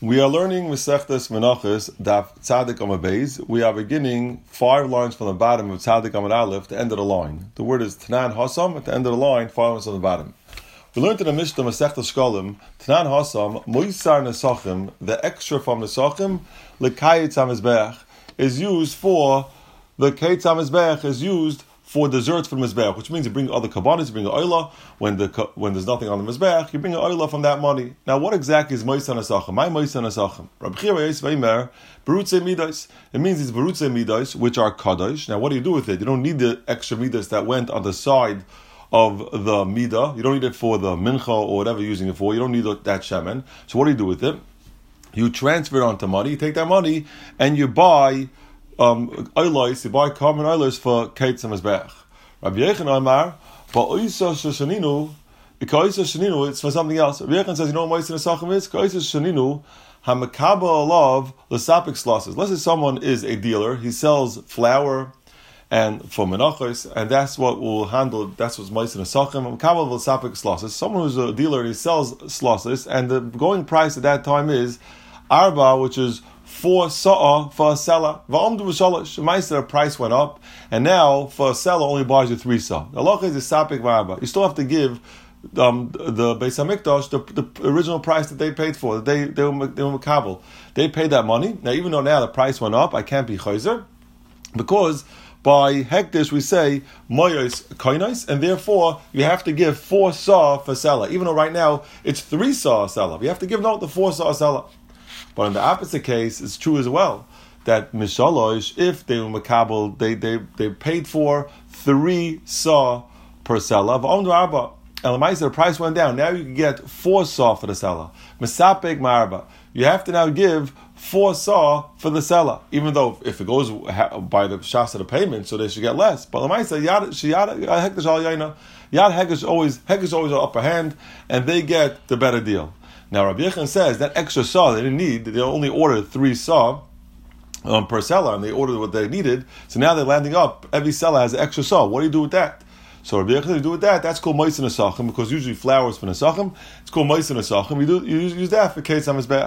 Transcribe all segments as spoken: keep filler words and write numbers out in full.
We are learning Masechtas Menachos Daf Tzadik Amud Beis. We are beginning five lines from the bottom of Tzadik Amud Aleph, the end of the line. The word is Tanan Hasam at the end of the line, five lines on the bottom. We learned in the Mishnah Masechtas Shkolim Tanan Hasam Moisar Nesachim. The extra from Nesachim Lekayetz HaMizbeach is used for the Kayetz HaMizbeach is used for desserts for the Mizbeach, which means you bring other kabbanis, you bring an oila. When the when there's nothing on the Mizbeach, you bring an oila from that money. Now, what exactly is Moisar Nesachim? My Moisar Nesachim. Rabbi Chia Yosef Eimer, Berutze Midos. It means it's Berutze Midos, which are Kadosh. Now, what do you do with it? You don't need the extra Midos that went on the side of the Midah. You don't need it for the Mincha or whatever you're using it for. You don't need that Shemen. So what do you do with it? You transfer it onto money. You take that money and you buy Um, oilos, you buy common oilos for Kayetz HaMizbeach. Rabbi Yechon Amar, Ba'oisa Shoshaninu, Ka'oisa Shaninu, it's for something else. Rabbi Yechon says, you know what Moisar Nesachim is? Ka'oisa Shaninu, HaMekabel Alav, L'sapik Slosses. Let's say someone is a dealer, he sells flour and for menachos, and that's what will handle, that's what's Moisar Nesachim, HaMekabel L'sapik Slosses. Someone who's a dealer and he sells slosses, and the going price at that time is Arba, which is four sa'a for a seller. Va'omdu v'shalosh. The price went up, and now for a seller only buys you three sa'a. The halacha is a sapik v'arba. You still have to give um, the Beis Hamikdash the, the original price that they paid for. They they were they were makabel. They paid that money. Now, even though now the price went up, I can't be chayzer because by hektish we say moyos koinos, and therefore you have to give four sa'a for seller. Even though right now it's three sa'a seller, you have to give no the four sa'a seller. But in the opposite case, it's true as well that mishalosh, if they were makabel, they they they paid for three saw per seller. And the price went down. Now you can get four saw for the seller. Mesapek marba. You have to now give four saw for the seller, even though if it goes by the shas of the payment, so they should get less. But Lamaisa yad shiyad hektish al yayna yad hekish always hekish always an upper hand, and they get the better deal. Now, Rabbi Yechon says that extra saw they didn't need. They only ordered three saw um, per seller, and they ordered what they needed. So now they're landing up. Every seller has an extra saw. What do you do with that? So Rabbi Yechon, you do with that. That's called Moisar Nesachim, because usually flowers for Nesachim. It's called Moisar Nesachim. You do you use, use that for Kayetz HaMizbeach.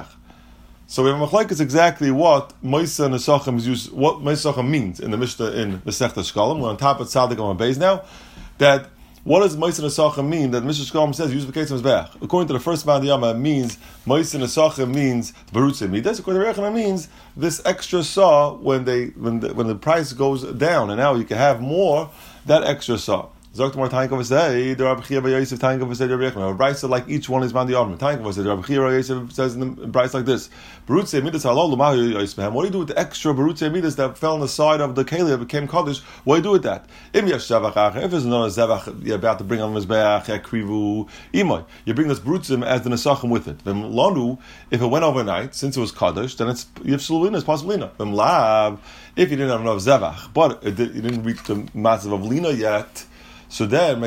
So we have a machlokes exactly what Moisar Nesachim is used. What Moisar Nesachim means in the Mishnah in Masechtas Shkolim. We're on top of Tzadik Amud Beis now. That. What does Moisar Nesachim mean that Mishnah Shkolim says use the Kayetz HaMizbeach? According to the first man, the Yama, it means Moisar Nesachim means Berutze Midas. According to Rechon, it means this extra saw when they when the, when the price goes down, and now you can have more that extra saw. Zoktamar Tankov say the Rabbi Chia Yosef Tankov said Rabbi Yechon. Rabbi said like each one is man the Yom. Tankov said Rabbi Chia Yosef says in the Bryce like this: Berutze Midas Halol Lumahu Yosef. What do you do with the extra Berutze Midas that fell on the side of the keli that became kaddish? What do you do with that? If there's another zevach you're about to bring on Mizbeach Krivu Imoy, you bring this Berutzim as the Nesachim with it. Then Lanu, if it went overnight, since it was kaddish, then it's Yivsulina, it's possible Lina. Then Lav, if you didn't have enough zevach, but it did, you didn't reach the massive of Lina yet. So then,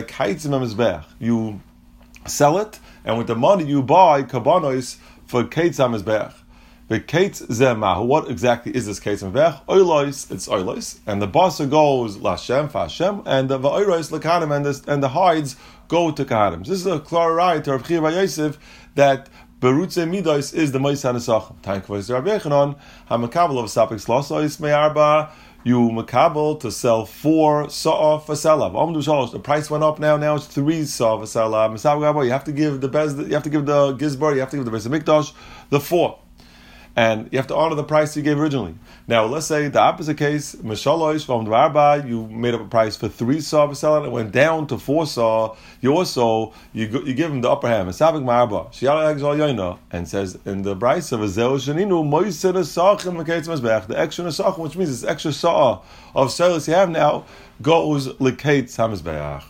you sell it, and with the money you buy kabanos for Kayetz HaMizbeach. The Kayetz Zemahu, what exactly is this Kayetz HaMizbeach? Oilos, it's oilos, and the basa goes Lashem, Fashem, and the oilos lekanim, and the and the hides go to kahanim. This is a clear right to Rabbi Chia Yosef that Berutze Midos is the Moisar Nesachim. Thank you for Rabbi Yechonon. Hamakabel of Sapik Slossos Me'arba. You makabel to sell four saw for seller. The price went up now. Now it's three saw for seller. You have to give the best. You have to give the gizbar. You have to give the Beis Hamikdash the four, and you have to honor the price you gave originally. Now let's say the opposite case. Mishalosh from the Arba, you made up a price for three saw for seller, and it went down to four saw. You also you you give him the upper hand. Misabik Marba and says in the price of a Zeo Shaninu Moisar Nesachim Kayetz HaMizbeach, the extra Nesachim, which means this extra saw of sellers you have now goes Kayetz HaMizbeach.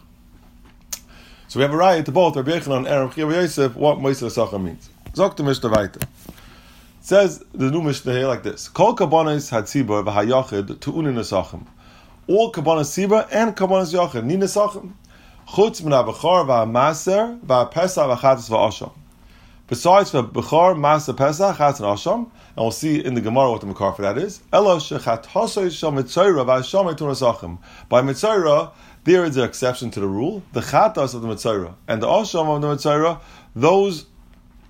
So we have a right to both Rabbi Yechon and Rabbi Chia Yosef what Moisar Nesachim means. Zok the Mishnah weiter. It says the new Mishnah here like this: Kol kabanos had sibur v'hayachid to unin nesachim. All kabanos sibur and kabanos yachid ni nesachim. Chutz min ha-bechor v'ha-maser v'ha-pesach v'chatas v'asham. Besides for bechor, maser, pesach, chatas and asham, and we'll see in the Gemara what the makar for that is. Elo shechatosoi shal mitzayra v'hashamay tu nesachim. By mitzayra, there is an exception to the rule. The chatas of the mitzayra and the asham of the mitzayra, those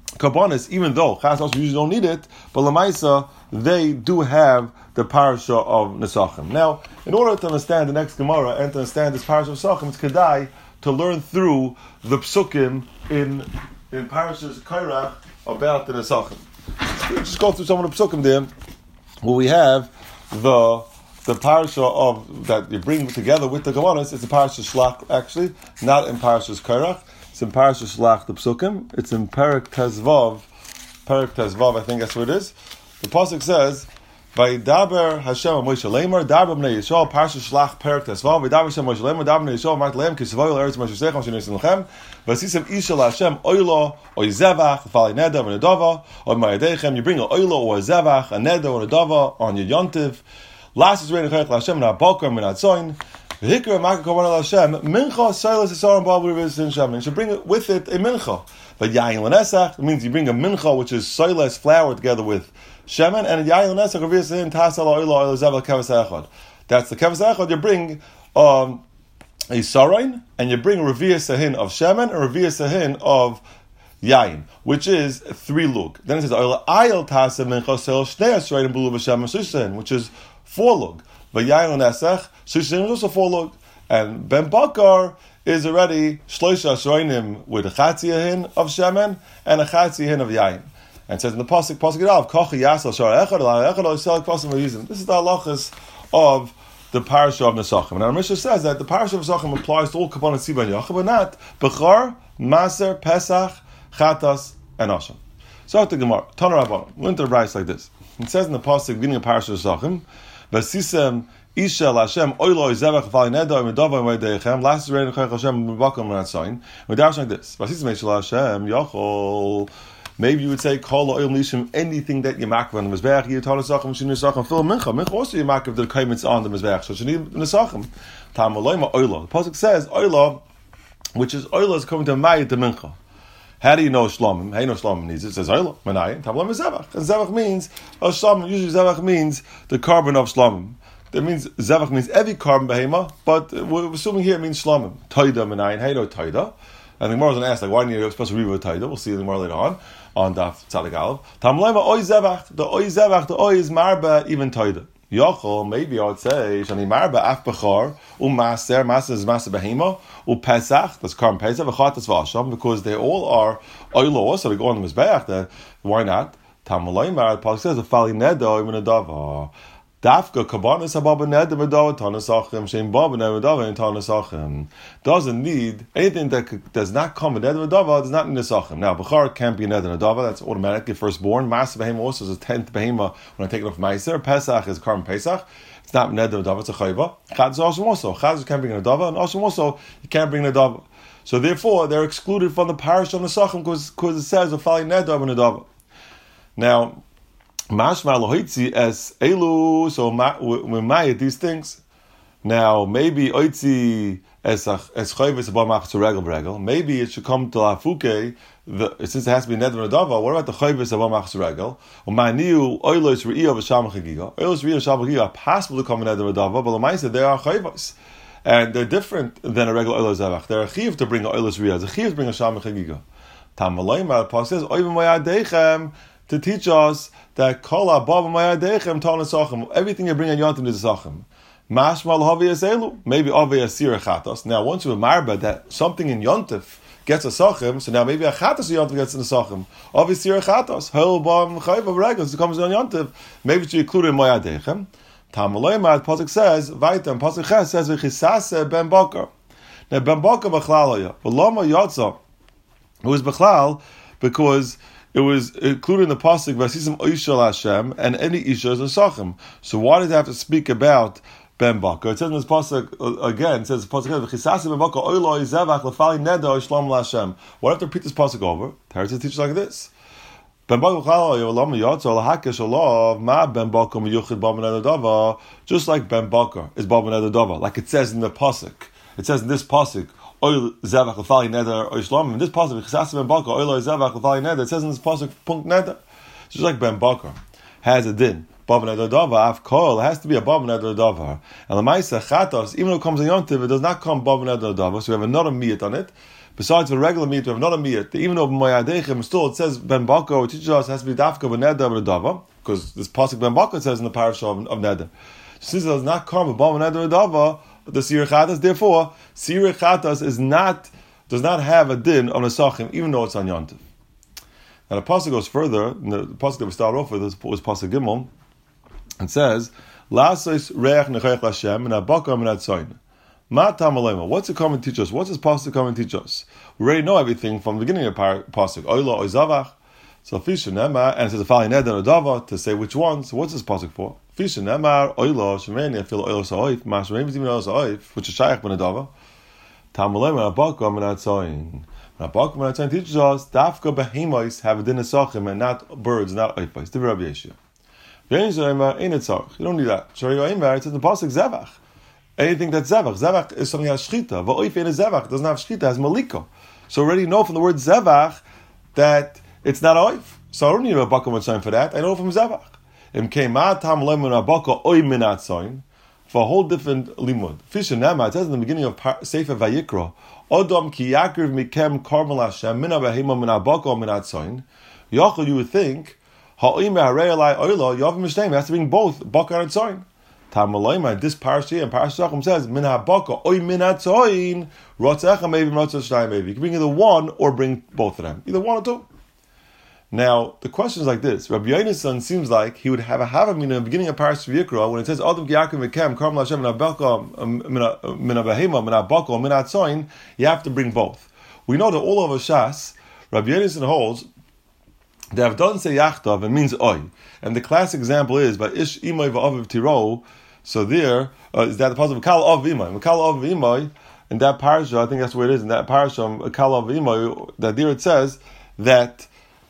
Kabbanis, even though Chas also usually don't need it, but Lamaisa, they do have the parasha of Nesachim. Now, in order to understand the next Gemara and to understand this parasha of Nesachim, it's kedai to learn through the psukim in in Parashas Kairach about the Nesachim. Just go through some of the psukim there, where we have the the parasha of that you bring together with the Kabbanis. It's a parasha Shlach, actually, not in Parashas Kairach. It's in Parashas Shlach the psukim. It's in Perek Tezvav, Perek Tezvav, I think that's what it is. The pasuk says, "Vaydaber Hashem Moshe Leimer, Daber Bnei Yisrael, Parashas Shlach Perek Tezvav, Vaydaber Hashem Moshe Leimer, Daber Bnei Yisrael, Mart Leim Kisavoy Eretz Moshe Sechem Moshe Nisim Lechem, Vasisem Isha LaHashem Oilo Oy Zevach Lefali Neder V'Nedava Oy Ma'adechem." You bring a Oilo or a Zevach, a Neder or a Nedava on your Yontiv. Last is ready to Hashem and Abokar and Atzoin. Hikra Makar Korban Hashem Mincha Silas Isarim Babu Revisin Shem. You should bring it with it a mincha. But Yayin Lanesach means you bring a mincha, which is silas flour together with shemen, and Yayin Lanesach Revisin Tasal Oilo Oilo Zevel Kevas Echad. That's the Kevas Echad. You bring um, a sarin, and you bring a Reviya Sahin of shemen and Reviya Sahin of Yayin, which is three lug. Then it says Oilo Ayel Tasa Mincha Sel Shnei Asrayin and Bulu B'Shem Susin, which is four lug. But Yayin Lanesach Susin is also four lug. And Ben Bakar is already shloisha shroinim with a chatziyahin of shemen and a chatziyahin of yayin. And it says in the pasuk, pasuk of kochi yasal shar echad la echad lo yisel kvasim v'yizim. This is the halachas of the parasha of Nesachim. And our Mishnah says that the parasha of Nesachim applies to all kabbalah tzibah and yachid, but not bechar, maser, pesach, chatas, and asham. So the Gemara, Tana Rabbanan, learn the rice like this. It says in the pasuk beginning of parasha of Nesachim, v'sisem Isha Lashem Oilo Zevach Vali Neda Medava Medechem Last Rein Hashem Mubakum Ratzain. We dash like this. Vasisem Isha Lashem Yachol. Maybe you would say Kol Oil Nishim, anything that you makv on the Mizbeach, you told Nesachim, Shin Nesachim, Phil Mincha. Mincha also you makv the Kaimits on the Mizbeach. So Shin Nesachim. Tam Oloima Oilo. The pasuk says Oilo, which is Oilo is coming to Mayit the Mincha. How do you know Shlomim? How do you know Shlomim needs it? It says Oilo, Manai, Tam Oloima Zevach. And Zevach means, or Shlomim, usually Zevach means the carbon of Shlomim. That means Zevach means every carbon behema, but we're assuming here it means Shlomim. Taida Menayin, how do you know Taida? And the Gemara was going to ask, like, why are you supposed to read with Taida? We'll see the Gemara later on, on Daf Tzadik Aleph. Tamleima Oy Zevach, the Oy Zevach, the Oy is Marba, even Taida. Yochel, maybe I would say, Shani Marba, Af Bechar, U Maser, Maser is Maser behema, U Pesach, that's carbon Pesach, V'chatas V'asham, because they all are Oylo, so they go on the Mizbeach, why not? Tamleima, the Pasuk says, Fali Neda, even a Dava. Dafka Kabbanis Hababa Ned Medava Tanasachim Shem Baba Nedava and Tanasachim doesn't need anything that does not come with Ned Medava does not need Nesachim. Now Bechar can't be Ned Medava, that's automatically firstborn. Mas Behema also is a tenth Behema when I take it off Meiser. Pesach is Karm Pesach. It's not Ned Medava, it's a Chayva. Chaz is Asham also. Chaz can't bring Nedava, and Asham also you can't bring Nedava. So therefore they're excluded from the parish of Nesachim because because it says V'fali Nedava Nedava. Now Mashma lohitzi as elu, so we may these things. Now maybe oitzi as as chayvis above machzor regel regel. Maybe it should come to lafuke. Since it has to be neder nadava. What about the chayvis above machzor regel? Umaniu oilos reiya v'sham chagiga. Oilos reiya v'sham chagiga are possible to come in neder nadava, but l'maisa they are chayvis, and they're different than a regular oilos zavach. They're a chiv to bring a oilos reiya. It's a chiv to bring a sham chagiga. Tam malayma. Paul says oivim mayadechem, to teach us that kol abba mayadechem tanasachim, everything you bring on yontim is sachim. Mashma l'havi aselu, maybe avi asir chatos. Now, once you marba that something in yontif gets a sachim, so now maybe a chatos yontif gets in the sachim. Avi asir chatos, hel bam chayv of regos, it comes on yontif. Maybe to include in mayadechem. Tamalei mad pasuk says vaytam pasuk ches says v'chisase ben bakar. Now ben bakar b'chlal v'lama yotza. It was b'chlal because it was included in the pasuk v'asisim oishal Hashem, and any isha is a sachim. So why did they have to speak about ben bakar? It says in this pasuk uh, again. It says pasuk v'chisasi ben bakar oilo izevach lefali neda oishlam Hashem. Why have to repeat this pasuk over? Teretz teaches like this. Ben bakar chalal yolam yotza lahakesh olav ma ben bakar miyuchid baben edadava. Just like ben bakar is baben edadava, like it says in the pasuk. It says in this pasuk. Oil zevach lefali neder oishlam. In this pasuk, v'chisasi ben bakar oil zevach lefali neder. It says in this pasuk punkt neder. Just like ben bakar has a din. Bav neder davar. Af kol has to be a bav neder davar. And the ma'isa chatos, even though it comes in yontiv, it does not come bav neder davar. So we have another miyat on it. Besides the regular meat, we have another meat. Even though Moyadechim, still it says Ben Baka, it teaches us it has to be Dafka Beneda B'Dava, because this pasuk Ben Baka says in the parasha of, of Neder. Since it does not come above Neder B'Dava, the Sirah Chatas, therefore, Sirah Chatas is not, does not have a din on a Sachim, even though it's on Yontif. Now the pasuk goes further, the pasuk that we started off with was pasuk Gimel, and says, Lasois Reach Nechech Lashem, and Abaka Minat Soin. What's it come and teach us? What's this pasuk come and teach us? We already know everything from the beginning of the pasuk. Oila oizavach. So fishin emar, and it says a fali neder adava to say which one. So what's this pasuk for? Fishin emar oila shemeni afil oila sa'oif mashmei v'zim oila sa'oif, which is shaykh ben adava. Tamalei men abaka menat soin. Abaka menat soin teaches us dafka behemois have a din esachim and not birds, not oifais. Divrei Rabbi Yeshua. V'yin emar ain't it tzarich. You don't need that. Shari emar it says the pasuk zevach. Anything that's zevach. Zevach is something that has shchita. Va'oif ain't a zevach. It doesn't have shchita. It has maliko. So already know from the word zevach that it's not oif. So I don't need a baka mitzvah for that. I know from zevach. Im keimat tam lemon abaka oy minat sign for a whole different limud. Fish and Nama, it says in the beginning of Sefer Vayikra, Odom ki yakriv mikem karmel Hashem mina behema min abaka minat sign. Yachol, you would think ha'oy meharei alai oyla yavim mishteim. It has to bring both baka and sign. Tamalayma, this parsha and parsha Shachim says min habaka oy minat sign rotzecha maybe rotzech shnayim maybe. You can bring either one or bring both of them, either one or two. Now, the question is like this. Rabbi Yonasan seems like he would have a havamina in the beginning of Parashat Vayikra when it says, Adam Giyakim Mekem, Karmel Hashem, Minabaka, Minabahema, Minabaka, Minat Soin, you have to bring both. We know that all over Shas, Rabbi Yonasan holds that if it doesn't say Yachtav, it means Oy. And the classic example is by Ish Imoy Va'aviv Tiro, so there, uh, is that the positive Kal Av Imoy. Kal Av Imoy, in that parasha, I think that's where it is, in that parasha, Kal Av Imoy, that there it says that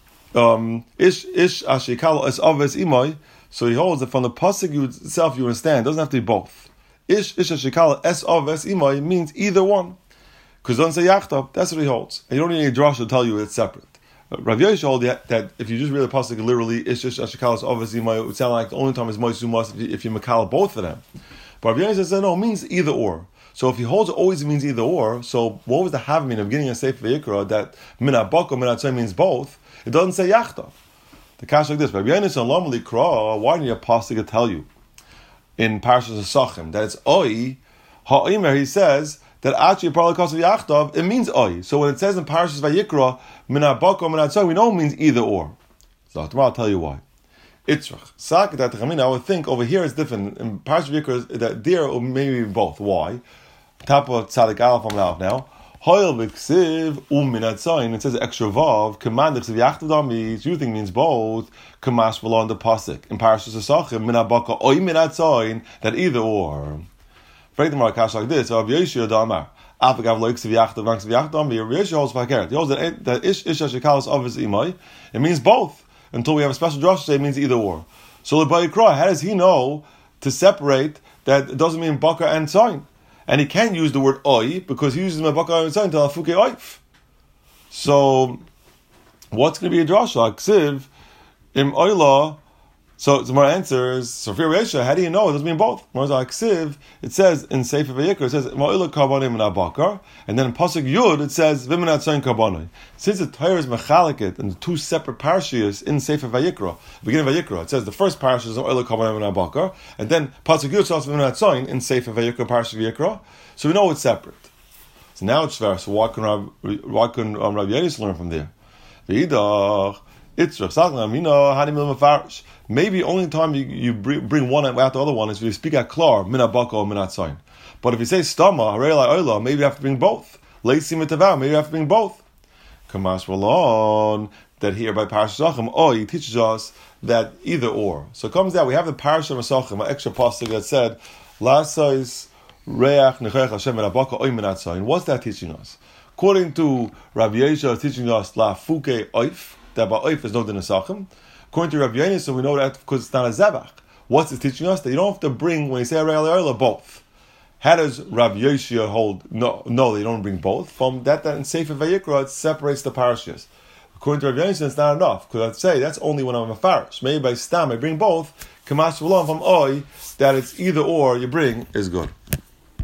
Um, ish ish ashikalo es aves imoy. So he holds that from the pasuk you itself you understand. It doesn't have to be both. Ish ish ashikalo es aves imoy means either one, because don't say yachtav. That's what he holds. And you don't need any drash to tell you it's separate. Rav Yosha holds that, that if you just read the pasuk literally, ish ish ashikalo es aves imoy, it would sound like the only time is moisumas if you, if you makala both of them. But Rav Yosha says no, it means either or. So if he holds it always means either or, so what was the havmin of beginning of Sefer Vayikra that minabaka minatzoy means both? It doesn't say yachtav. The kash like this. Rabbi Yonasan normally kra. Why didn't your pasuk tell you in Parashas Sachim that it's oi ha'omer? He says that actually probably because of yachtav it means oi. So when it says in Parashas Vayikra minabaka minatzoy, we know it means either or. So tomorrow I'll tell you why. Itzrach sakat that I would think over here it's different. In Parashas Vayikra that there or maybe both. Why? Top of Tzadik Aleph from now now. Hoil v'ksiv u'minat sign. It says extra vav. Command v'ksiv yachtadam means you think means both. Kamash v'lo on the pasuk in Parashas Sachim minabaka oy minat sign that either or. Break the markash like this. Rav Yeshua Damar. Afagav lo ksiv yachtad v'ksiv yachtadam. Rav Yeshua holds fakert. He holds that that ish ish ashikalos avos imay. It means both until we have a special drush say it means either or. So the Bayikra, how does he know to separate that it doesn't mean baka and sign? And he can't use the word oi because he uses mabaka and sign to afuke oif. So, what's going to be a drasha? Ksiv im oila. So, so my answer is so for Resha. How do you know it doesn't mean both? Ksiv. It says in Sefer Vayikra it says ma'oila karbonim and abakar, and then in pasuk Yud it says v'minat sign karbonim. Since the Torah is mechaliket and the two separate parashiyos in Sefer Vayikra, beginning of Vayikra, it says the first parasha is ma'oila karbonim and abakar, and then pasuk Yud says v'minat sign in Sefer Vayikra parasha Vayikra. So we know it's separate. So now it's fair. So why can Rav, why can um, Rav Yedis learn from there? Maybe only time you, you bring one out the other one is if you speak at klar minabaka or minat sign. But if you say stama harei oila, maybe you have to bring both. Leisi mitavav, maybe you have to bring both. Kamash Rolon that here by Parashat Sachim, oh, he teaches us that either or. So it comes down. We have the Parashat Sachim, an extra pasuk that said lasais. What's that teaching us? According to Rabbi Yeshua, it's teaching us la fuke oif, that by oif is no din asachim. According to Rabbi Yonasan, we know that because it's not a zebach. What's it teaching us? That you don't have to bring, when you say arei both. How does Rabbi Yeshua hold? No, no, they don't bring both. From that, that in Sefer Vayikra, it separates the parashas. According to Rabbi Yonasan, it's not enough. Because I'd say that's only when I'm a farish. Maybe by stam, I bring both. Kamash v'lom from oi, that it's either or you bring is good.